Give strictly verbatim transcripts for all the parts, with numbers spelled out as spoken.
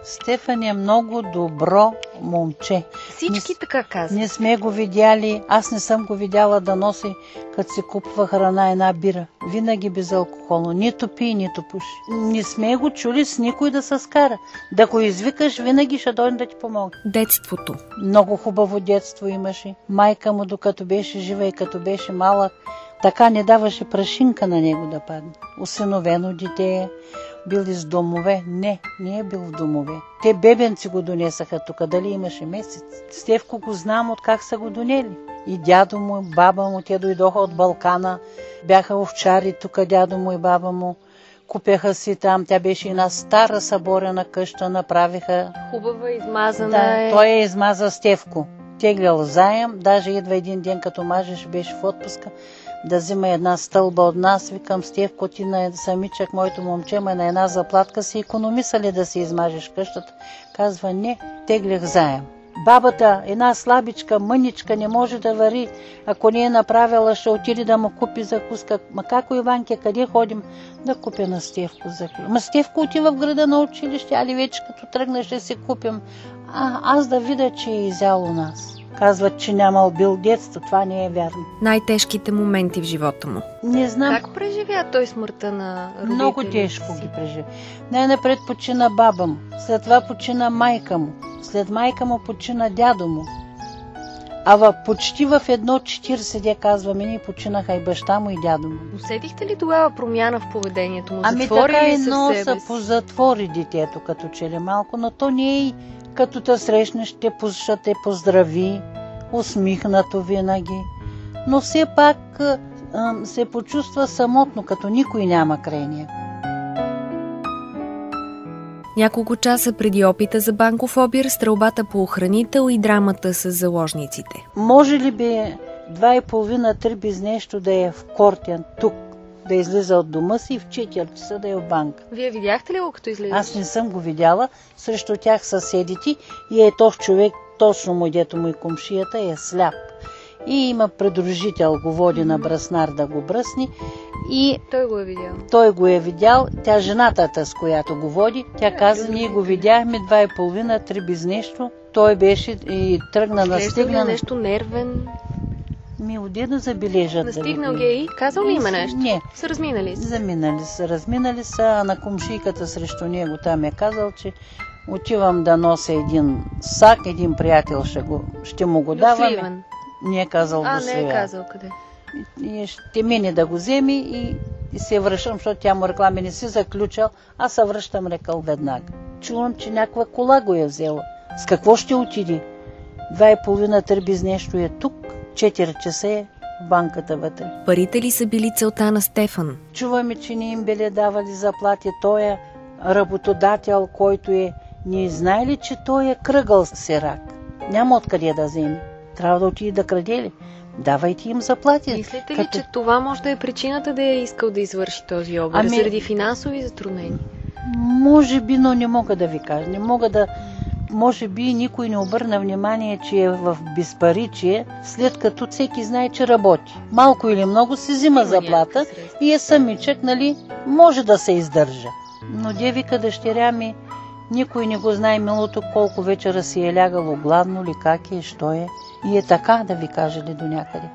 Стефан е много добро момче. Всички не, така казват. Не сме го видяли, аз не съм го видяла да носи, като се купва храна, една бира. Винаги безалкохолно. Нито пие, нито пуши. Не сме го чули с никой да се скара. Да го извикаш, винаги ще дойде да ти помогне. Детството. Много хубаво детство имаше. Майка му, докато беше жива и като беше малък, така не даваше прашинка на него да падне. Усиновено дете, бил из домове. Не, не е бил в домове. Те бебенци го донесаха тук, дали имаше месец. Стевко го знам от как са го донели. И дядо му, баба му, те дойдоха от Балкана, бяха овчари тук, дядо му и баба му. Купяха си там, тя беше една стара съборена къща, направиха. Хубава, измазана да, е. Той е измаза Стевко. Теглял заем, даже идва един ден, като мажеш, беше в отпуска, да взима една стълба от нас. Викам, Стевко, ти на самичък, моето момче, ма на една заплатка си икономиса ли да си измажеш къщата? Казва, не, теглях заем. Бабата, една слабичка, мъничка, не може да вари. Ако не е направила, ще отиде да му купи закуска. Ма како, Иванке, къде ходим? Да купя на Стевко закуска. Ма Стевко отива в града на училище, али вече като тръгнеш ще си купим. А, аз да видя, че е изял у нас. Казват, че нямал бил детство. Това не е вярно. Най-тежките моменти в живота му. Не знам. Как преживя той смъртта на родителите? Много тежко ги преживя. Най-напред почина баба му. След това почина майка му. След майка му почина дядо му. А в, почти в едно четиридесет, де казваме, ние починаха и баща му, и дядо му. Усетихте ли тогава промяна в поведението му? Ами Затвори така ли едно със себе са позатвори детето, като че ли малко, но то не е като те срещнеш, ще те поздрави, усмихнато винаги. Но все пак а, се почувства самотно, като никой няма край нея. Няколко часа преди опита за банков обир, стрелбата по охранител и драмата с заложниците. Може ли би два и половина, три без нещо да е в Кортян, тук, да излиза от дома си и в четири часа да е в банка? Вие видяхте ли го като излиза? Аз не съм го видяла. Срещу тях съседите и е този човек, точно му, дето му и комшията, е сляп. И има придружител, го води на браснар да го бръсни. И той го е видял. Той го е видял. Тя, жената, с която го води, тя каза, ние го видяхме два и половина, три без нещо. Той беше и тръгна, настигна. Нещо нервен. Ми, отде да забележат. Настигнал да ги и казал ли има нещо? Не. Са разминали се? Заминали са. Разминали са, а на комшийката срещу него там е казал, че отивам да нося един сак, един приятел ще, го, ще му го даваме. Не е казал а, до Сливен. не е казал къде. И ще мине да го вземи и, и се връщам, защото тя му рекла, ми не си заключал, аз се връщам, рекал веднага. Чувам, че някаква кола го е взела. С какво ще отиде? Два и половина, три без нещо е тук, четири часа е в банката вътре. Парите ли са били целта на Стефан? Чуваме, че не им били давали заплати. Той е работодател, който е. Не знае ли, че той е кръгъл сирак? Няма откъде да вземе. Трябва да отиде да краде ли? Давайте им заплати. Мислите ли, като... че това може да е причината да е искал да извърши този обир? Ами... заради финансови затруднения? Може би, но не мога да ви кажа. Не мога да... Може би никой не обърна внимание, че е в безпаричие, след като всеки знае, че работи. Малко или много си взима заплата и е самичък, нали, може да се издържа. Но девика дъщеря ми, никой не го знае милото, колко вечера си е лягало, гладно ли, как е, що е. И е така, да ви кажа ли, до някъде.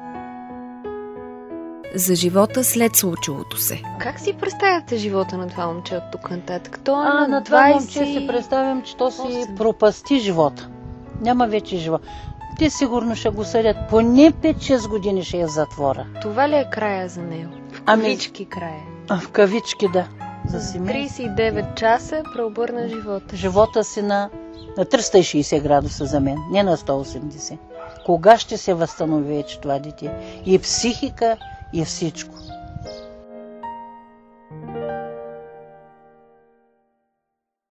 За живота след случилото се. Как си представяте живота на това момче от тук нататък? То а, на, на това момче си представям, че то си пропасти живота. Няма вече живот. Те сигурно ще го съдят. Поне пет-шест години ще е в затвора. Това ли е края за него? В кавички ами... края? В кавички, да. За семейство. тридесет и девет часа преобърна живота. Живота си на, на триста и шейсет градуса за мен, не на сто и осемдесет. Кога ще се възстанови вече това дете? И психика, и всичко.